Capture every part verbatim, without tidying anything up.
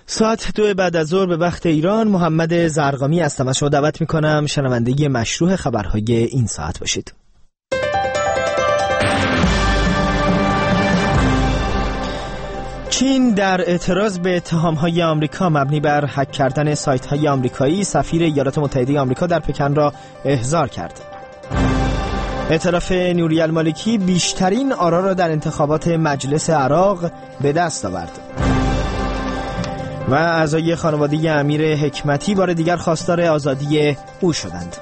ساعت دو بعد از ظهر به وقت ایران. محمد زرقامی هستم. از شما دعوت میکنم شنونده مشروع خبرهای این ساعت باشید. چین در اعتراض به اتهام‌های آمریکا مبنی بر هک کردن سایت‌های آمریکایی سفیر ایالات متحده آمریکا در پکن را احضار کرد. ائتلاف نوری المالکی بیشترین آرا را در انتخابات مجلس عراق به دست آورد. و اعضای خانواده امیر حکمتی بار دیگر خواستار آزادی او شدند.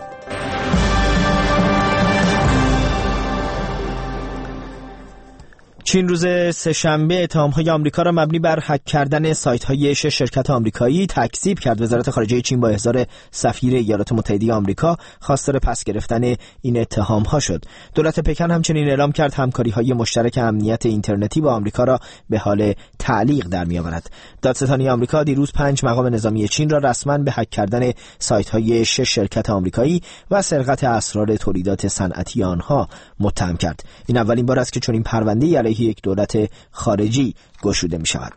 چین روز سه‌شنبه اتهام‌های آمریکا را مبنی بر هک کردن سایت‌های شش شرکت آمریکایی تکذیب کرد. وزارت خارجه چین با احضار سفیر ایالات متحده آمریکا خواستار پس گرفتن این اتهام‌ها شد. دولت پکن همچنین اعلام کرد همکاری‌های مشترک امنیت اینترنتی با آمریکا را به حال تعلیق در می‌آورد. دادستانی آمریکا دیروز پنج مقام نظامی چین را رسما به هک کردن سایت‌های شش شرکت آمریکایی و سرقت اسرار تولیدات صنعتی آنها متهم کرد. این اولین بار است که چنین پرونده‌ای علیه یک دولت خارجی گشوده می شود.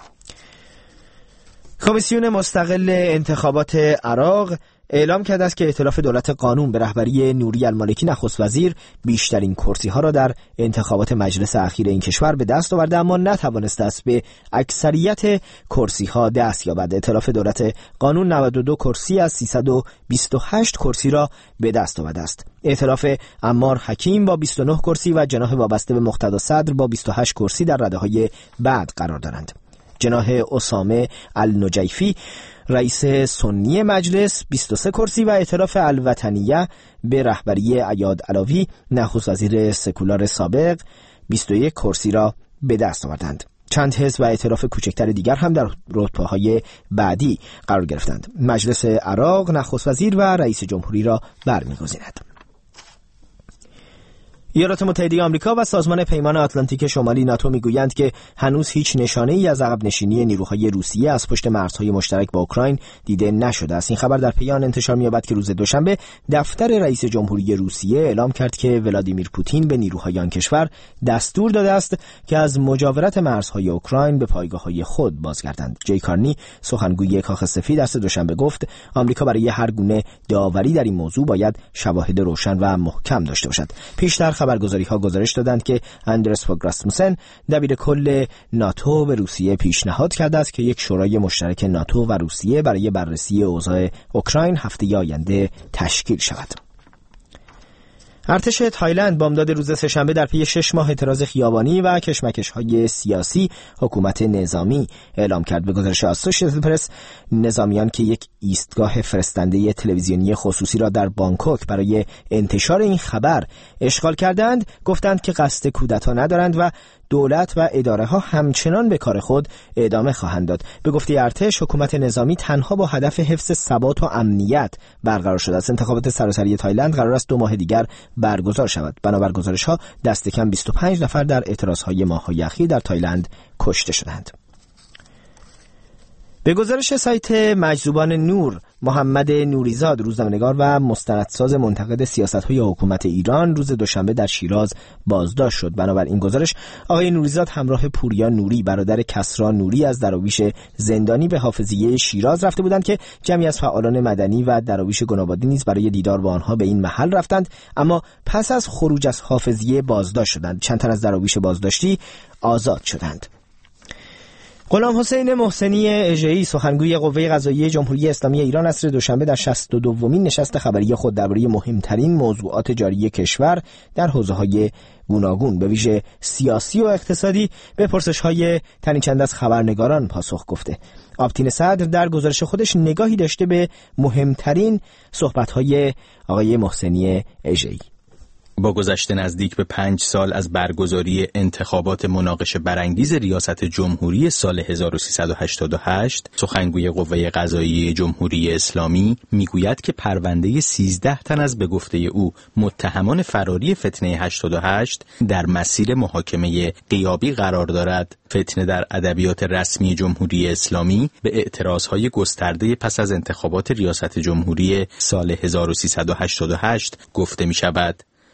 کمیسیون مستقل انتخابات عراق اعلام کرده است که ائتلاف دولت قانون به رهبری نوری المالکی نخست وزیر بیشترین کرسی ها را در انتخابات مجلس اخیر این کشور به دست آورده، اما نتوانسته است به اکثریت کرسی ها دست یابد. ائتلاف دولت قانون نود و دو کرسی از سیصد و بیست و هشت کرسی را به دست آورده است. ائتلاف عمار حکیم با بیست و نه کرسی و جناح وابسته به مقتدا صدر با بیست و هشت کرسی در رده‌های بعد قرار دارند. جناح اسامه النجیفی رئیس سنی مجلس بیست و سه کرسی و ائتلاف الوطنیه به رهبری عیاد علاوی نخست وزیر سکولار سابق بیست و یک کرسی را به دست آوردند. چند حزب و ائتلاف کوچکتر دیگر هم در رتبه‌های بعدی قرار گرفتند. مجلس عراق نخست وزیر و رئیس جمهوری را برمی‌گزیند. ایالات متحده آمریکا و سازمان پیمان آتلانتیک شمالی ناتو میگویند که هنوز هیچ نشانه‌ای از عقب نشینی نیروهای روسیه از پشت مرزهای مشترک با اوکراین دیده نشده است. این خبر در پی آن انتشار می‌یابد که روز دوشنبه دفتر رئیس جمهوری روسیه اعلام کرد که ولادیمیر پوتین به نیروهای آن کشور دستور داده است که از مجاورت مرزهای اوکراین به پایگاه‌های خود بازگردند. جی کارنی سخنگوی کاخ سفید در دوشنبه گفت آمریکا برای هر گونه داوری در این موضوع باید شواهد روشن و محکم داشته باشد. پیشتر خبرگزاری‌ها گزارش دادند که اندرس فوگ راسموسن دبیر کل ناتو به روسیه پیشنهاد کرده است که یک شورای مشترک ناتو و روسیه برای بررسی اوضاع اوکراین هفته آینده تشکیل شود. ارتش تایلند بامداد روز سه‌شنبه در پی شش ماه اعتراض خیابانی و کشمکش‌های سیاسی حکومت نظامی اعلام کرد. به گزارش اسوشییتد پرس، نظامیان که یک ایستگاه فرستنده تلویزیونی خصوصی را در بانکوک برای انتشار این خبر اشغال کردند، گفتند که قصد کودتا ندارند و دولت و اداره ها همچنان به کار خود ادامه خواهند داد. به گفته ارتش، حکومت نظامی تنها با هدف حفظ ثبات و امنیت برقرار شده است. انتخابات سراسری تایلند قرار است دو ماه دیگر برگزار شود. بنابر گزارش ها دست کم بیست و پنج نفر در اعتراض های ماه‌های اخیر در تایلند کشته شدند. به گزارش سایت مجذوبان نور، محمد نوریزاد روزنامه‌نگار و مستندساز منتقد سیاست‌های حکومت ایران روز دوشنبه در شیراز بازداشت شد. بنابراین گزارش، آقای نوریزاد همراه پوریا نوری برادر کسری نوری از دراویش زندانی به حافظیه شیراز رفته بودند که جمعی از فعالان مدنی و دراویش گنابادی نیز برای دیدار با آنها به این محل رفتند، اما پس از خروج از حافظیه بازداشت شدند. چند تن از دراویش بازداشتی آزاد شدند. غلام حسین محسنی اژه‌ای سخنگوی قوه قضاییه جمهوری اسلامی ایران عصر دوشنبه در شصت و دومین نشست خبری خود درباره مهمترین موضوعات جاری کشور در حوزه‌های گوناگون به ویژه سیاسی و اقتصادی به پرسش‌های تنیچند از خبرنگاران پاسخ گفته. آبتین صدر در گزارش خودش نگاهی داشته به مهمترین صحبت‌های آقای محسنی اژه‌ای. با گذشت نزدیک به پنج سال از برگزاری انتخابات مناقشه برانگیز ریاست جمهوری سال هزار و سیصد و هشتاد و هشت، سخنگوی قوه قضاییه جمهوری اسلامی میگوید که پرونده سیزده تن از به گفته او متهمان فراری فتنه هشتاد و هشت در مسیر محاکمه غیابی قرار دارد. فتنه در ادبیات رسمی جمهوری اسلامی به اعتراضهای گسترده پس از انتخابات ریاست جمهوری سال هزار و سیصد و هشتاد و هشت گفته می شود.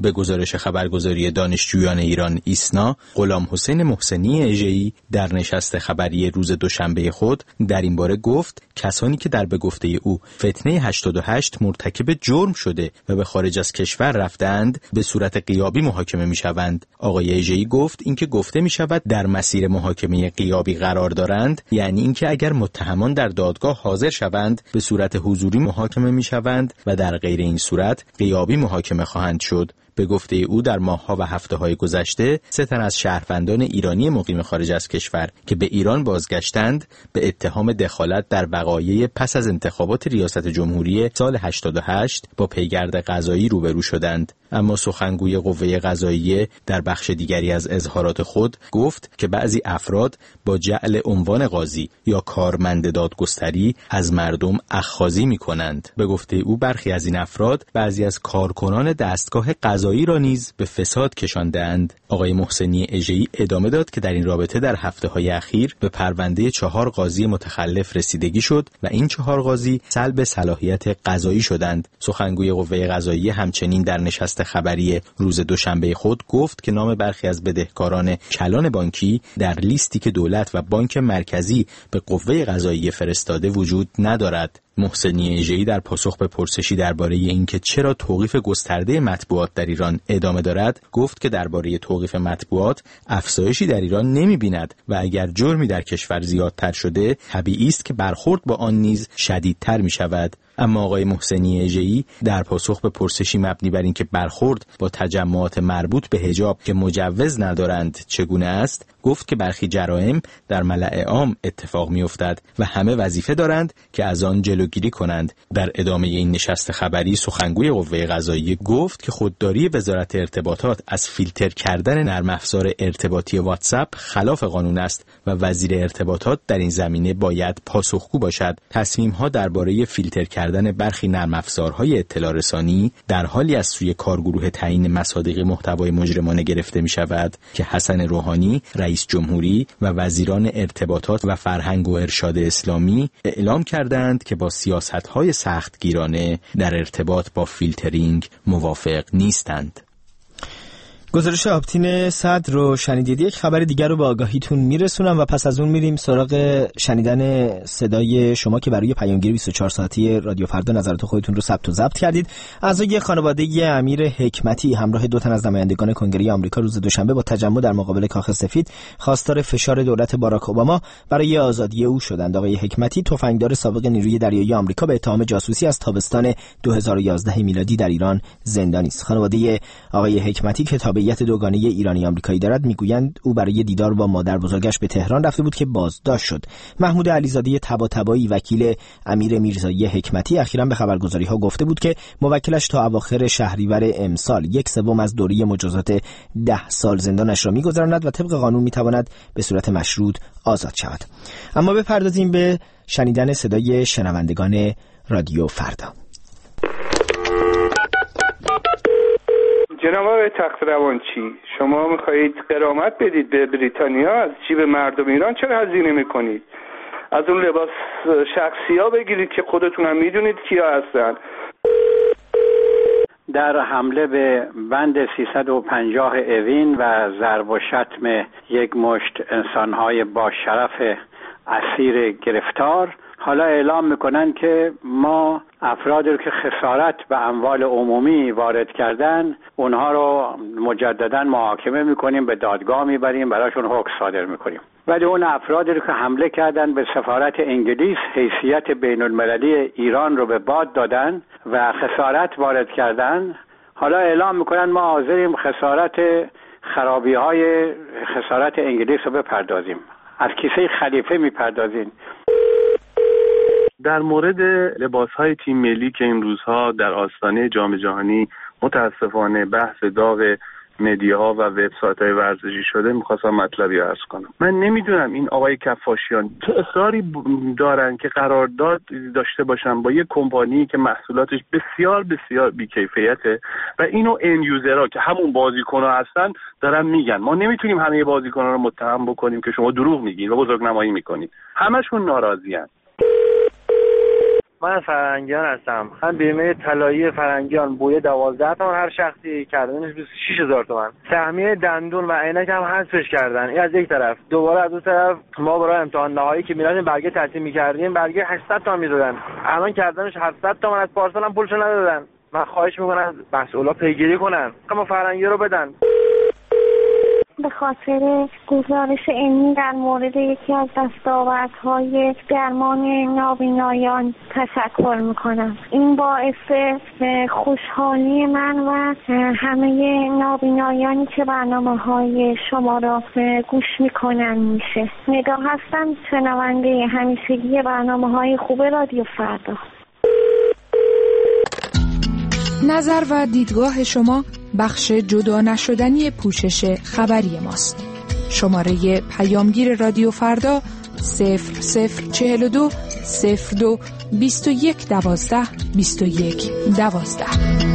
به گزارش خبرگزاری دانشجویان ایران ایسنا، غلام حسین محسنی اژه‌ای در نشست خبری روز دوشنبه خود در این باره گفت کسانی که در به گفته او فتنه هشتاد و هشت مرتکب جرم شده و به خارج از کشور رفتند به صورت غیابی محاکمه می‌شوند. آقای اژه‌ای گفت اینکه گفته می‌شود در مسیر محاکمه غیابی قرار دارند، یعنی اینکه اگر متهمان در دادگاه حاضر شوند به صورت حضوری محاکمه می‌شوند و در غیر این صورت غیابی محاکمه خواهند شد. به گفته او در ماه‌ها و هفته‌های گذشته سه تن از شهروندان ایرانی مقیم خارج از کشور که به ایران بازگشتند به اتهام دخالت در وقایع پس از انتخابات ریاست جمهوری سال هشتاد و هشت با پیگرد قضایی روبرو شدند. اما سخنگوی قوه قضاییه در بخش دیگری از اظهارات خود گفت که بعضی افراد با جعل عنوان قاضی یا کارمند دادگستری از مردم اخاذی می‌کنند. به گفته او برخی از این افراد بعضی از کارکنان دستگاه قضایی را نیز به فساد کشاندند. آقای محسنی اژه‌ای ادامه داد که در این رابطه در هفته‌های اخیر به پرونده چهار قاضی متخلف رسیدگی شد و این چهار قاضی سلب صلاحیت قضایی شدند. سخنگوی قوه قضاییه همچنین در نشست خبری روز دوشنبه خود گفت که نام برخی از بدهکاران کلان بانکی در لیستی که دولت و بانک مرکزی به قوه قضاییه فرستاده وجود ندارد. محسنی اژه‌ای در پاسخ به پرسشی درباره اینکه چرا توقیف گسترده مطبوعات در ایران ادامه دارد، گفت که درباره توقیف مطبوعات افزایشی در ایران نمی‌بیند و اگر جرمی در کشور زیادتر شده، طبیعی است که برخورد با آن نیز شدیدتر می‌شود. اما آقای محسنی اژه‌ای در پاسخ به پرسشی مبنی بر اینکه برخورد با تجمعات مربوط به حجاب که مجوز ندارند چگونه است، گفت که برخی جرائم در ملأ عام اتفاق می‌افتد و همه وظیفه دارند که از آن جلوگیری کنند. در ادامه این نشست خبری سخنگوی قوه قضاییه گفت که خودداری وزارت ارتباطات از فیلتر کردن نرم افزار ارتباطی واتساپ خلاف قانون است و وزیر ارتباطات در این زمینه باید پاسخگو باشد. تصمیم‌ها درباره فیلتر کردن برخی نرم افزارهای اطلاع رسانی در حالی از سوی کارگروه تعیین مصادیق محتوای مجرمانه گرفته می‌شود که حسن روحانی رئیس جمهوری و وزیران ارتباطات و فرهنگ و ارشاد اسلامی اعلام کردند که با سیاست‌های سختگیرانه در ارتباط با فیلترینگ موافق نیستند. گزارش آپتین صدر رو شنیدید. یک خبر دیگر رو به آگاهیتون میرسونم و پس از اون میریم سراغ شنیدن صدای شما که برای پیامگیر بیست و چهار ساعتی رادیو فردا نظرات خودتون رو ثبت و ضبط کردید. اعضای خانواده امیر حکمتی همراه دو تن از نمایندگان کنگره آمریکا روز دوشنبه با تجمع در مقابل کاخ سفید خواستار فشار دولت باراک اوباما برای آزادی او شدند. آقای حکمتی تفنگدار سابق نیروی دریایی آمریکا به اتهام جاسوسی از تابستان دو هزار و یازده میلادی در ایران زندانی است. خانواده آقای حکمتی که تابعیت دوگانه ایرانی آمریکایی دارد میگویند او برای دیدار با مادر بزرگش به تهران رفته بود که بازداشت شد. محمود علیزاده طباطبایی وکیل امیر میرزایی حکمتی اخیراً به خبرگزاری‌ها گفته بود که موکلش تا اواخر شهریور امسال یک سوم از دوره مجازات ده سال زندانش را میگذراند و طبق قانون میتواند به صورت مشروط آزاد شود. اما بپردازیم به شنیدن صدای شنوندگان رادیو فردا. جناب آقای تخت روانچی، شما میخواهید غرامت بدید به بریتانیا، از جیب مردم ایران چرا هزینه میکنید؟ از اون لباس شخصی ها بگیرید که خودتون هم میدونید کیا هستن. در حمله به بند سیصد و پنجاه اوین و ضرب و شتم یک مشت انسانهای با شرف اسیر گرفتار، حالا اعلام میکنن که ما افرادی رو که خسارت به اموال عمومی وارد کردن اونها رو مجددا محاکمه میکنیم، به دادگاه میبریم، براشون حکم صادر میکنیم. ولی اون افرادی رو که حمله کردن به سفارت انگلیس، حیثیت بین المللی ایران رو به باد دادن و خسارت وارد کردن، حالا اعلام میکنن ما حاضریم خسارت خرابی های خسارت انگلیس رو بپردازیم، از کیسه خلیفه میپردازیم. در مورد لباس‌های تیم ملی که این روزها در آستانه جام جهانی متاسفانه بحث داغ مدیاها و وبسایت‌های ورزشی شده، می‌خواستم مطلبی عرض کنم. من نمیدونم این آقای کفاشیان چه اصراری دارن که قرارداد داشته باشن با یک کمپانی که محصولاتش بسیار بسیار بی‌کیفیته و اینو end یوزرها که همون بازیکن‌ها هستن دارن میگن. ما نمیتونیم همه بازیکن‌ها رو متهم بکنیم که شما دروغ میگین و بزرگنمایی میکنید. همشون ناراضی‌ان. من از فرنگیان هستم. من بیمه طلایی فرنگیان بوده دوازده تومن هر شخصی کردنش بیست و شش هزار تومن. سهمیه دندون و عینک هم حذفش کردن. این از یک طرف. دوباره از اون طرف ما برای امتحان نهایی که میرفتیم برگه تعطیل می‌کردیم، برگه هشتصد تومن میدادن. الان کردنش هفتصد تومن، از پارسال هم پولشو ندادن. من خواهش میکنم مسئولا پیگیری کنن. ما فرنگی رو بدن. به خاطر گزارش علمی در مورد یکی از دستاوردهای درمان نابینایان تشکر میکنم. این باعث خوشحالی من و همه نابینایانی که برنامه‌های شما را گوش میکنن میشه. ندا هستم، شنونده همیشگی برنامه‌های خوب رادیو فردا. نظر و دیدگاه شما بخش جدا نشدنی پوشش خبری ماست. شماره پیامگیر رادیو فردا صفر صفر چهل و دو صفر دو بیست و یک دوازده بیست و یک دوازده.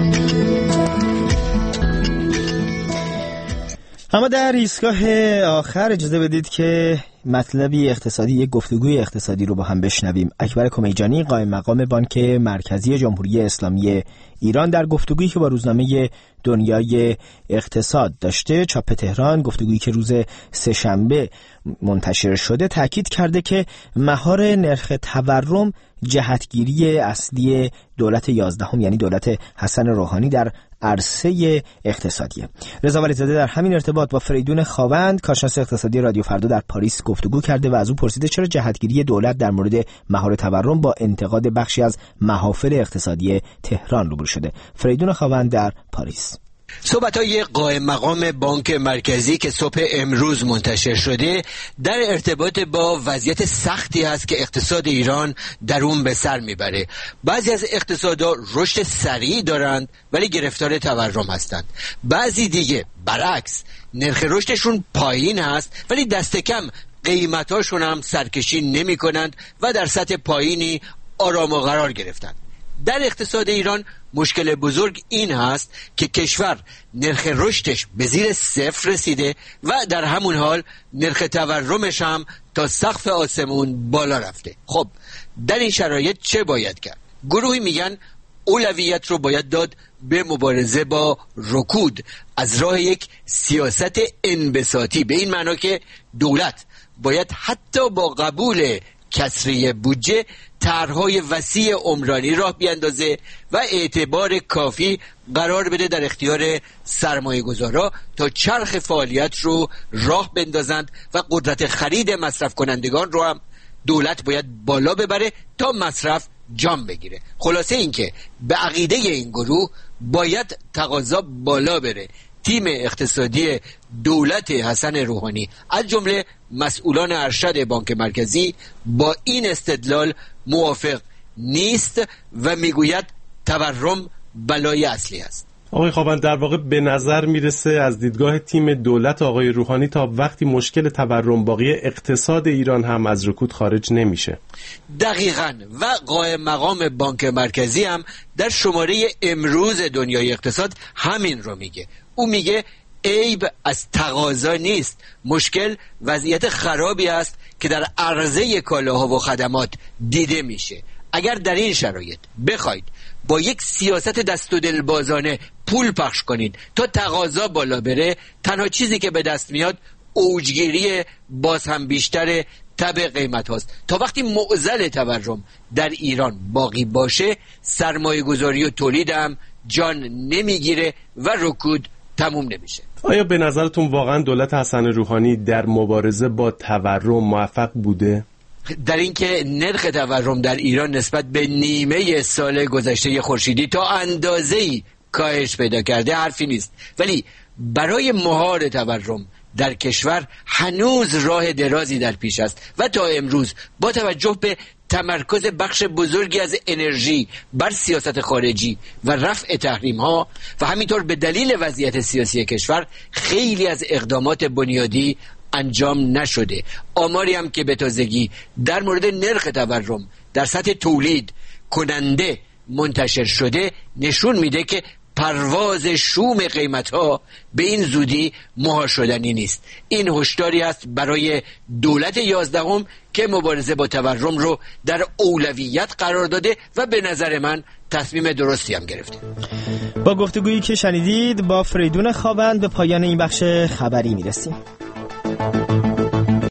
اما در ایستگاه آخر اجازه بدید که مطلبی اقتصادی، یک گفتگوی اقتصادی رو با هم بشنویم. اکبر کمیجانی، قائم مقام بانک مرکزی جمهوری اسلامی ایران، در گفتگویی که با روزنامه دنیای اقتصاد داشته چاپ تهران، گفتگویی که روز سه‌شنبه منتشر شده، تاکید کرده که مهار نرخ تورم جهتگیری اصلی دولت یازدهم یعنی دولت حسن روحانی در عرصه اقتصادیه. رضا ولیزاده در همین ارتباط با فریدون خاوند، کارشناس اقتصادی رادیو فردا در پاریس گفتگو کرده و از او پرسیده چرا جهتگیری دولت در مورد مهار تورم با انتقاد بخشی از محافل اقتصادی تهران روبرو شده. فریدون خاوند در پاریس. صحبت‌های قائم مقام بانک مرکزی که صبح امروز منتشر شده در ارتباط با وضعیت سختی هست که اقتصاد ایران در اون به سر میبره. بعضی از اقتصادها رشد سریع دارند ولی گرفتار تورم هستند. بعضی دیگه برعکس نرخ رشدشون پایین هست ولی دست کم قیمتاشون هم سرکشی نمی کنند و در سطح پایینی آرام و قرار گرفتند. در اقتصاد ایران مشکل بزرگ این هست که کشور نرخ رشدش به زیر صفر رسیده و در همون حال نرخ تورمش هم تا سقف آسمون بالا رفته. خب در این شرایط چه باید کرد؟ گروهی میگن اولویت رو باید داد به مبارزه با رکود از راه یک سیاست انبساطی، به این معنا که دولت باید حتی با قبول کسری بودجه طرح‌های وسیع عمرانی راه بیاندازه و اعتبار کافی قرار بده در اختیار سرمایه‌گذارا تا چرخ فعالیت رو راه بندازند و قدرت خرید مصرف کنندگان رو هم دولت باید بالا ببره تا مصرف جام بگیره. خلاصه این که به عقیده این گروه باید تقاضا بالا بره. تیم اقتصادی دولت حسن روحانی از جمله مسئولان ارشد بانک مرکزی با این استدلال موافق نیست و میگوید تورم بلای اصلی است. آقای خاوند، در واقع به نظر میرسه از دیدگاه تیم دولت آقای روحانی تا وقتی مشکل تورم باقی، اقتصاد ایران هم از رکود خارج نمیشه. دقیقاً. و قائم مقام بانک مرکزی هم در شماره امروز دنیای اقتصاد همین رو میگه. او میگه عیب از تقاضا نیست، مشکل وضعیت خرابی است که در عرضه کالاها و خدمات دیده میشه. اگر در این شرایط بخواید با یک سیاست دست و دلبازانه پول پخش کنید تا تقاضا بالا بره، تنها چیزی که به دست میاد اوجگیری باز هم بیشتر تب قیمت هاست. تا وقتی معضل تورم در ایران باقی باشه، سرمایه گذاری و تولید هم جان نمیگیره و رکود تموم نمیشه. آیا به نظرتون واقعا دولت حسن روحانی در مبارزه با تورم موفق بوده؟ در اینکه نرخ تورم در ایران نسبت به نیمه سال گذشته خورشیدی تا اندازه‌ای کاهش پیدا کرده حرفی نیست، ولی برای مهار تورم در کشور هنوز راه درازی در پیش است و تا امروز با توجه به تمرکز بخش بزرگی از انرژی بر سیاست خارجی و رفع تحریم ها و همینطور به دلیل وضعیت سیاسی کشور خیلی از اقدامات بنیادی انجام نشده. آماری هم که به تازگی در مورد نرخ تورم در سطح تولید کننده منتشر شده نشون میده که پرواز شوم قیمت ها به این زودی مهار شدنی نیست. این هشداری است برای دولت یازدهم که مبارزه با تورم رو در اولویت قرار داده و به نظر من تصمیم درستی هم گرفته. با گفتگویی که شنیدید با فریدون خوابند به پایان این بخش خبری میرسیم.